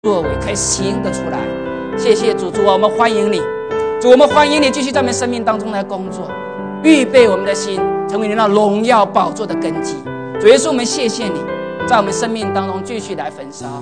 作为，可以行得出来。谢谢主，主啊，我们欢迎你，主，我们欢迎你继续在我们生命当中来工作，预备我们的心，成为你那荣耀宝座的根基。主耶稣，我们谢谢你，在我们生命当中继续来焚烧。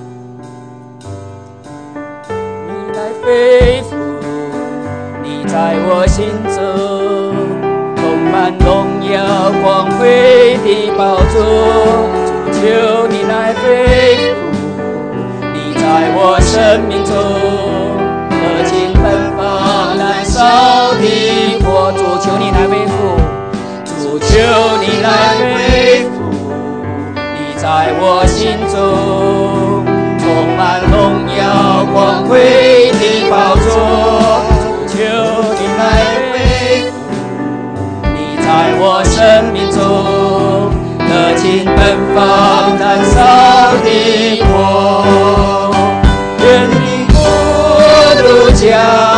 你来恢复，你在我心中，充满荣耀光辉的宝座。主，求你来恢复。在我生命中，热情奔放燃烧的火，主求你来恢复，主求你来恢复。你在我心中，充满荣耀光辉的宝座，主求你来恢复。你在我生命中，热情奔放燃烧的火。愿你国度降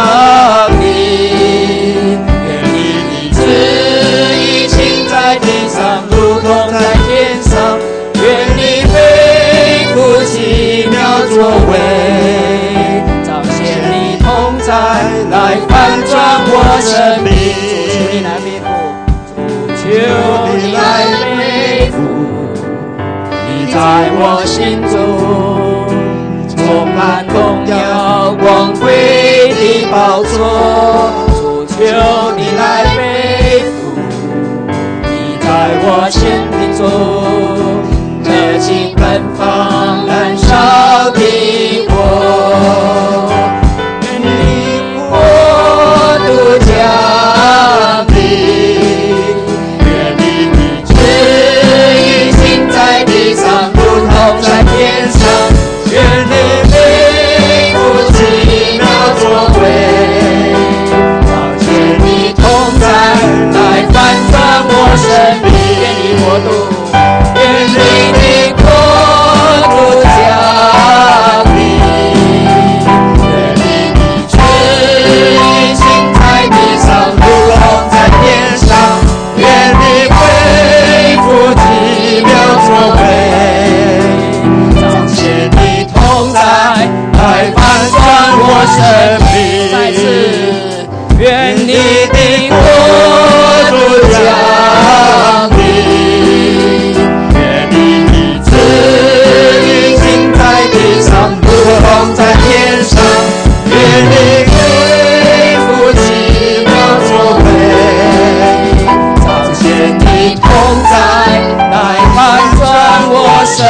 临，愿你的旨意行在地上，如同在天上。愿你恢复奇妙作为，彰显你同在，来翻转我生命。主，求你来恢复，主，求你来恢复。你在我心中。充满荣耀光辉的宝座，主求你来恢复。你在我生命中，热情奔放燃烧的火。愿你国度降临，愿你的旨意行在地上，如同在天上。愿你恢复奇妙作为，彰显你同在，来翻转我生命。愿你国度，愿你的国度降临，愿你的旨意行在地上，如同在天上。愿你恢复奇妙作为，彰显你同在，来翻转我生命。再次，愿你的国度降临，愿你的旨意行在地上，如同在天上。愿你恢复奇妙作为，彰显你同在，来翻转我生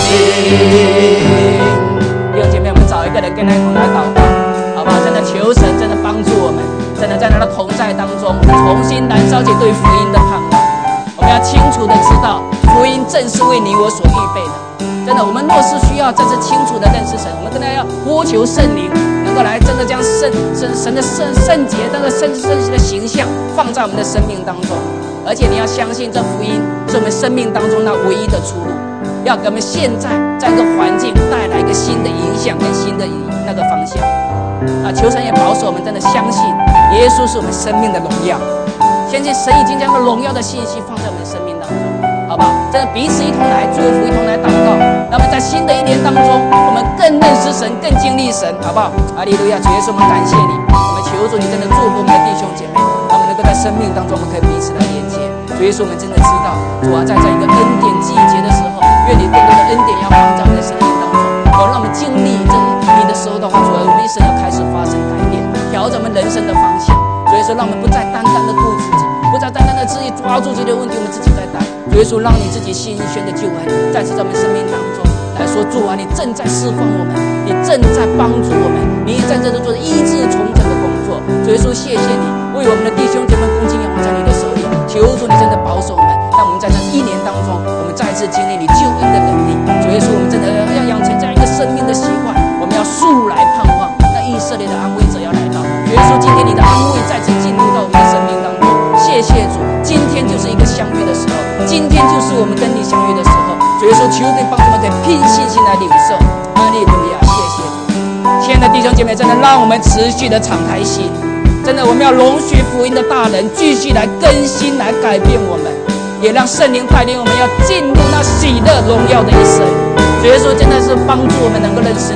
命。跟他同来祷告，好不好？真的求神真的帮助我们，真的在他的同在当中，我们重新燃烧起对福音的盼望。我们要清楚的知道，福音正是为你我所预备的。真的，我们若是需要真是清楚的认识神，我们真的要呼求圣灵，能够来真的将神的圣洁、那个圣的形象放在我们的生命当中。而且你要相信，这福音是我们生命当中那唯一的出路。要给我们现在这个环境带来一个新的影响跟新的那个方向。求神也保守我们，真的相信耶稣是我们生命的荣耀。相信神已经将这荣耀的信息放在我们的生命当中，好不好？真的彼此一同来祝福，一同来祷告。那么在新的一年当中，我们更认识神，更经历神，好不好？哈利路亚！主耶稣，我们感谢你，我们求主你真的祝福我们的弟兄姐妹，他们能够在生命当中，我们可以彼此来连接。主耶稣，我们真的知道，主啊，在这一个恩典季节的时候，愿你更多的恩典要放在我们的生命当中，让我们经历这你的时候的话，主啊，我们一生要开始发生改变，调整我们人生的方向。所以说，让我们不再单单的顾自己，不再单单的自己抓住这些问题，我们自己在担。所以说，让你自己新鲜的救恩再次在我们生命当中来说，主啊，你正在释放我们，你正在帮助我们，你在这做医治重整的工作。所以说，谢谢你为我们的弟兄姐妹恭敬仰望在你的手里，求主你真的保守我们，让我们在这一年当中，我们再次经历你救恩的能力。主耶稣，我们真的要养成这样一个生命的习惯，我们要素来盼望那以色列的安慰者要来到。主耶稣，今天你的安慰再次进入到我们的生命当中，谢谢主，今天就是一个相遇的时候，今天就是我们跟你相遇的时候。主耶稣，求你帮助我们可以凭信心来领受。哈利路亚，谢谢主。亲爱的弟兄姐妹，真的让我们持续的敞开心，真的我们要容许福音的大人继续来更新，来改变我们，也让圣灵带领我们要进入那喜乐荣耀的一生。主耶稣真的是帮助我们能够认识你，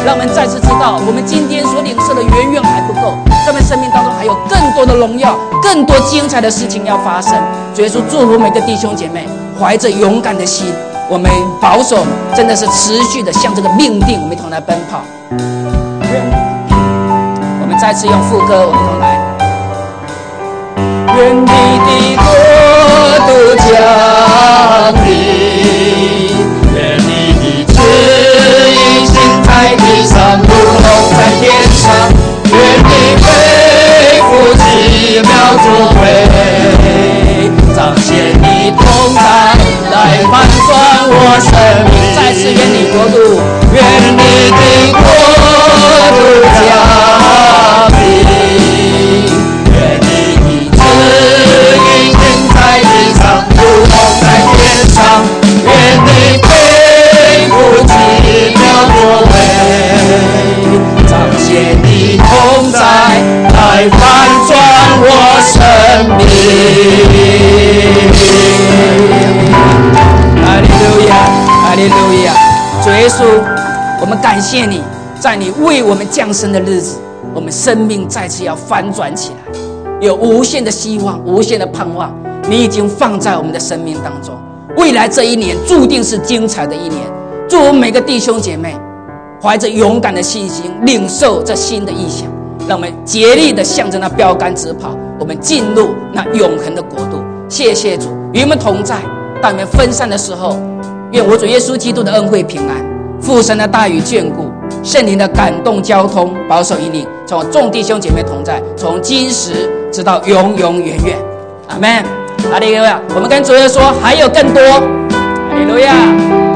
让我们再次知道，我们今天所领受的远远还不够，在我们生命当中还有更多的荣耀，更多精彩的事情要发生。主耶稣祝福每个弟兄姐妹，怀着勇敢的心，我们保守真的是持续的向这个命定，我们一同来奔跑。我们再次用副歌，我们一同来。愿你的国度降临，愿你的旨意行在地上，如同在天上。愿你恢复奇妙作为，彰显你同在，来翻转我生命。再次愿你国度，愿你的国度降临，愿你的旨意行在地上，如同在天上。愿你恢复奇妙作为，彰显你同在，来翻转我生命。哈利路亚，哈利路亚！主耶稣，我们感谢你，在你为我们降生的日子，我们生命再次要翻转起来，有无限的希望，无限的盼望，你已经放在我们的生命当中。未来这一年注定是精彩的一年。祝福每个弟兄姐妹怀着勇敢的信心，领受这新的意象，让我们竭力的向着那标杆直跑，我们进入那永恒的国度。谢谢主，与我们同在。当我们分散的时候，愿我主耶稣基督的恩惠平安，父神的大与眷顾，圣灵的感动交通，保守引领，从我众弟兄姐妹同在，从今时直到永永远远。阿们。哈利路亚！我们跟主耶稣说，还有更多。哈利路亚！